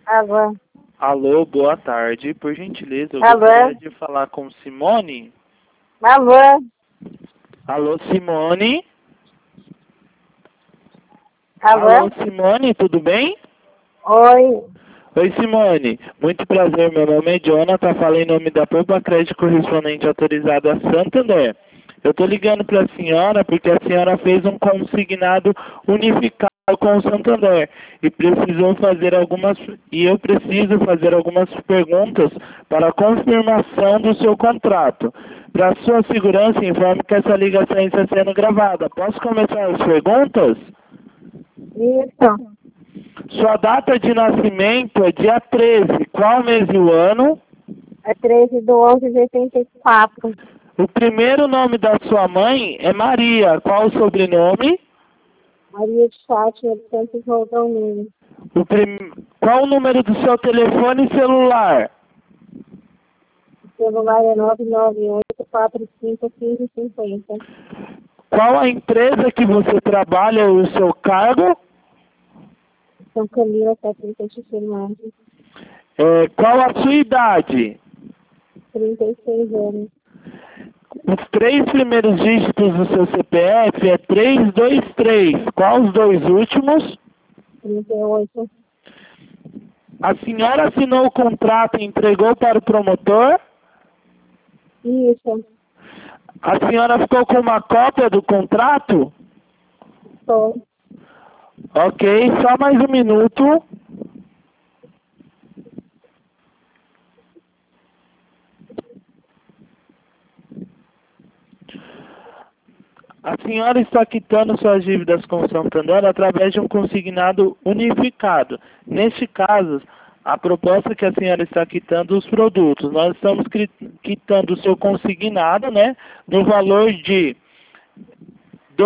Alô? Alô, boa tarde. Por gentileza, eu Alô? gostaria de falar com Simone. Alô? Alô, Simone? Alô? Simone, tudo bem? Oi. Oi, Simone. Muito prazer, meu nome é Jonathan, falei em nome da Poupa Crédito Correspondente Autorizado a Santander. Eu estou ligando para a senhora porque a senhora fez um consignado unificado com o Santander e eu preciso fazer algumas perguntas para a confirmação do seu contrato. Para sua segurança, informe que essa ligação está sendo gravada. Posso começar as perguntas? Isso. Sua data de nascimento é dia 13. Qual mês e o ano? É 13/11/84. O primeiro nome da sua mãe é Maria. Qual o sobrenome? Maria de Fátima de Santos Roldonino. Qual o número do seu telefone celular? O celular é 998-45-1550. Qual a empresa que você trabalha ou o seu cargo? São Camila, técnica de enfermagem. Qual a sua idade? 36 anos. Os 3 primeiros dígitos do seu CPF é 323. Qual os 2 últimos? 38. A senhora assinou o contrato e entregou para o promotor? Isso. A senhora ficou com uma cópia do contrato? Estou. Ok, só mais um minuto. A senhora está quitando suas dívidas com o Santander através de um consignado unificado. Neste caso, a proposta que a senhora está quitando os produtos. Nós estamos quitando o seu consignado, né, no valor de R$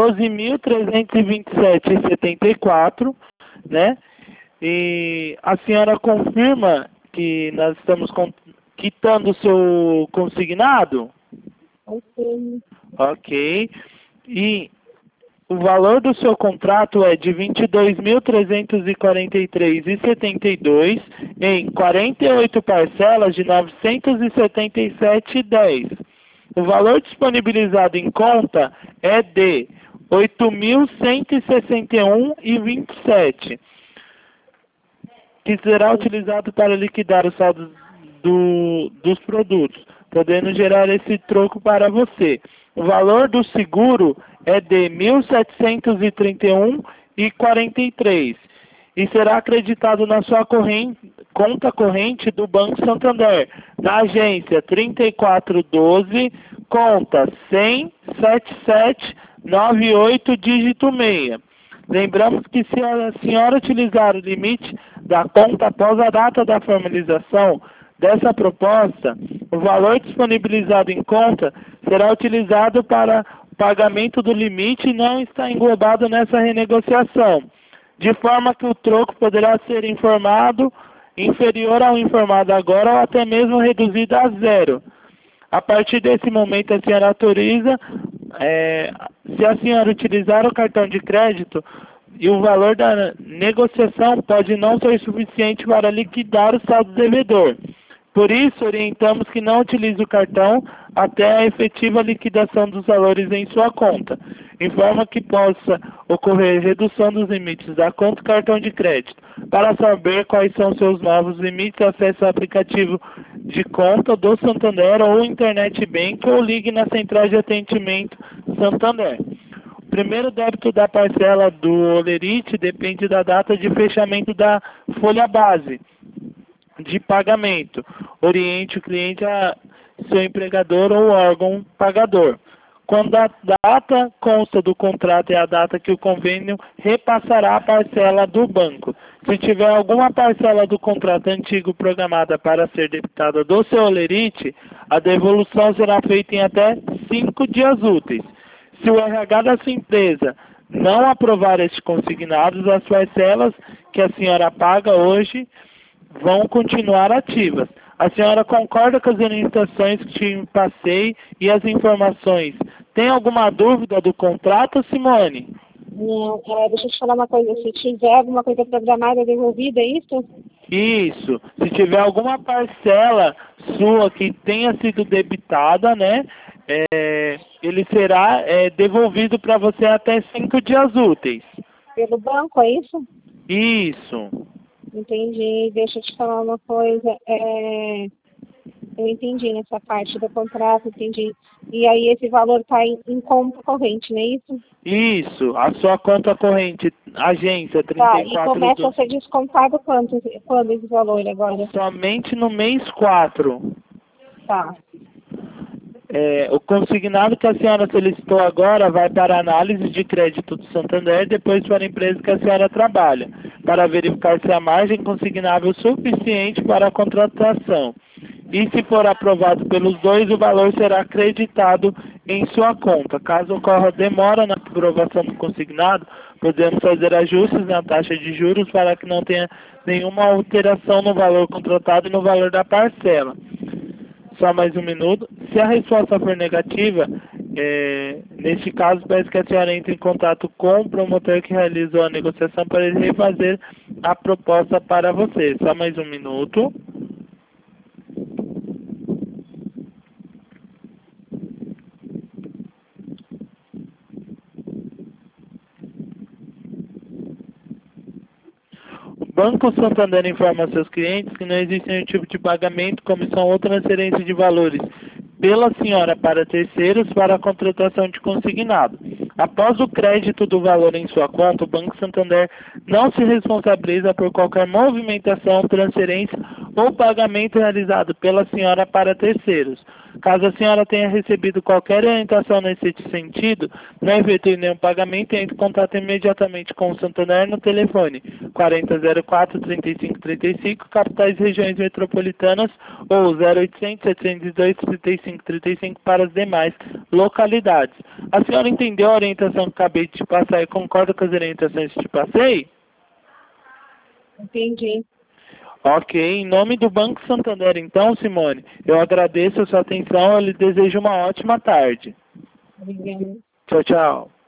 12.327,74, né? E a senhora confirma que nós estamos quitando o seu consignado? Ok. Ok. E o valor do seu contrato é de R$ 22.343,72 em 48 parcelas de R$ 977,10. O valor disponibilizado em conta é de R$ 8.161,27, que será utilizado para liquidar o saldo dos produtos, podendo gerar esse troco para você. O valor do seguro é de R$ 1.731,43 e será acreditado na sua conta corrente do Banco Santander, na agência 3412, conta 1007798, dígito 6. Lembramos que se a senhora utilizar o limite da conta após a data da formalização dessa proposta, o valor disponibilizado em conta será utilizado para o pagamento do limite e não está englobado nessa renegociação, de forma que o troco poderá ser inferior ao informado agora ou até mesmo reduzido a zero. A partir desse momento, a senhora autoriza, se a senhora utilizar o cartão de crédito, e o valor da negociação pode não ser suficiente para liquidar o saldo devedor. Por isso, orientamos que não utilize o cartão até a efetiva liquidação dos valores em sua conta, em forma que possa ocorrer redução dos limites da conta e cartão de crédito. Para saber quais são seus novos limites, acesse o aplicativo de conta do Santander ou Internet Bank ou ligue na central de atendimento Santander. O primeiro débito da parcela do Olerite depende da data de fechamento da folha base de pagamento. Oriente o cliente a seu empregador ou órgão pagador. Quando a data consta do contrato é a data que o convênio repassará a parcela do banco. Se tiver alguma parcela do contrato antigo programada para ser debitada do seu Olerite, a devolução será feita em até 5 dias úteis. Se o RH da sua empresa não aprovar estes consignados, as parcelas que a senhora paga hoje vão continuar ativas. A senhora concorda com as orientações que te passei e as informações? Tem alguma dúvida do contrato, Simone? Não, deixa eu te falar uma coisa. Se tiver alguma coisa programada devolvida, é isso? Isso. Se tiver alguma parcela sua que tenha sido debitada, né? Ele será devolvido para você até 5 dias úteis. Pelo banco, é isso? Isso. Entendi. Deixa eu te falar uma coisa. Eu entendi nessa parte do contrato, entendi. E aí esse valor está em conta corrente, não é isso? Isso. A sua conta corrente, agência Tá, e começa a 34 ser descontado quando esse valor agora? somente no mês 4. Tá. O consignado que a senhora solicitou agora vai para a análise de crédito do Santander, depois para a empresa que a senhora trabalha, para verificar se a margem consignável é suficiente para a contratação. E se for aprovado pelos dois, o valor será acreditado em sua conta. Caso ocorra demora na aprovação do consignado, podemos fazer ajustes na taxa de juros para que não tenha nenhuma alteração no valor contratado e no valor da parcela. Só mais um minuto. Se a resposta for negativa, neste caso, peço que a senhora entre em contato com o promotor que realizou a negociação para ele refazer a proposta para você. Só mais um minuto. O Banco Santander informa a seus clientes que não existe nenhum tipo de pagamento, comissão ou transferência de valores pela senhora para terceiros para a contratação de consignado. Após o crédito do valor em sua conta, o Banco Santander não se responsabiliza por qualquer movimentação, transferência ou pagamento realizado pela senhora para terceiros. Caso a senhora tenha recebido qualquer orientação nesse sentido, não efetue nenhum pagamento e entre em contato imediatamente com o Santander no telefone 4004-3535, capitais e regiões metropolitanas, ou 0800-702-3535 para as demais localidades. A senhora entendeu a orientação que acabei de te passar e concorda com as orientações que te passei? Entendi. Ok, em nome do Banco Santander, então, Simone, eu agradeço a sua atenção e lhe desejo uma ótima tarde. Obrigada. Tchau, tchau.